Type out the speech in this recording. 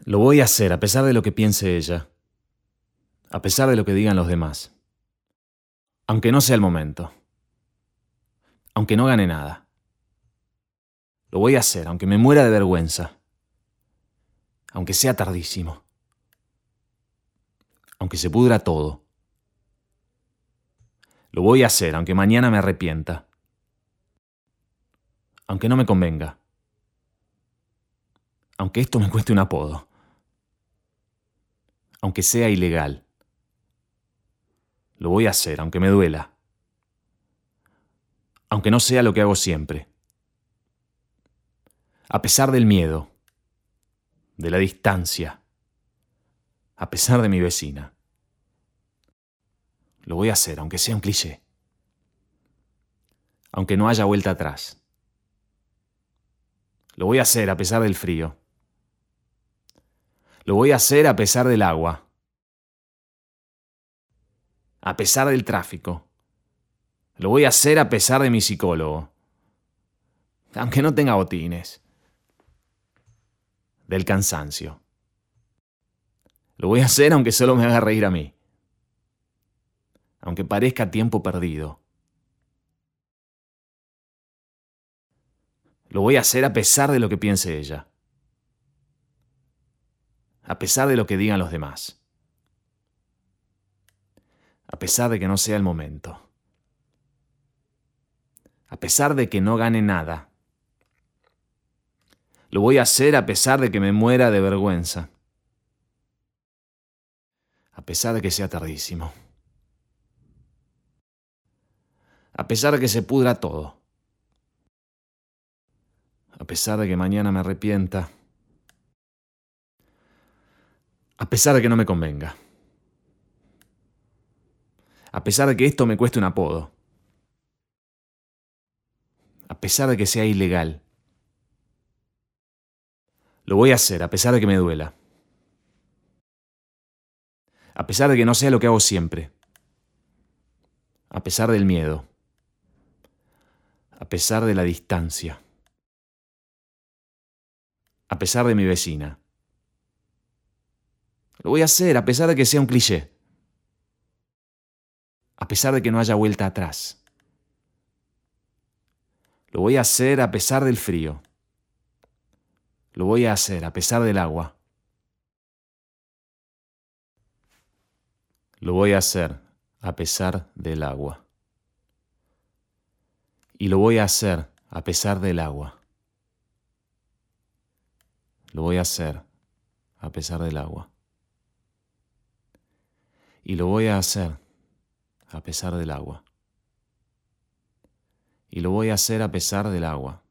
Lo voy a hacer a pesar de lo que piense ella, a pesar de lo que digan los demás. Aunque no sea el momento. Aunque no gane nada. Lo voy a hacer aunque me muera de vergüenza. Aunque sea tardísimo. Aunque se pudra todo. Lo voy a hacer aunque mañana me arrepienta. Aunque no me convenga. Aunque esto me cueste un apodo. Aunque sea ilegal. Lo voy a hacer aunque me duela. Aunque no sea lo que hago siempre. A pesar del miedo. De la distancia. A pesar de mi vecina. Lo voy a hacer aunque sea un cliché. Aunque no haya vuelta atrás. Lo voy a hacer a pesar del frío. Lo voy a hacer a pesar del agua. A pesar del tráfico. Lo voy a hacer a pesar de mi psicólogo. Aunque no tenga botines. Del cansancio. Lo voy a hacer aunque solo me haga reír a mí. Aunque parezca tiempo perdido. Lo voy a hacer a pesar de lo que piense ella. A pesar de lo que digan los demás. A pesar de que no sea el momento. A pesar de que no gane nada. Lo voy a hacer a pesar de que me muera de vergüenza. A pesar de que sea tardísimo. A pesar de que se pudra todo. A pesar de que mañana me arrepienta. A pesar de que no me convenga. A pesar de que esto me cueste un apodo. A pesar de que sea ilegal. Lo voy a hacer a pesar de que me duela. A pesar de que no sea lo que hago siempre. A pesar del miedo. A pesar de la distancia. A pesar de mi vecina. Lo voy a hacer a pesar de que sea un cliché. A pesar de que no haya vuelta atrás. Lo voy a hacer a pesar del frío. Lo voy a hacer a pesar del agua. Lo voy a hacer a pesar del agua. Y lo voy a hacer a pesar del agua. Lo voy a hacer a pesar del agua. Y lo voy a hacer a pesar del agua. Y lo voy a hacer a pesar del agua.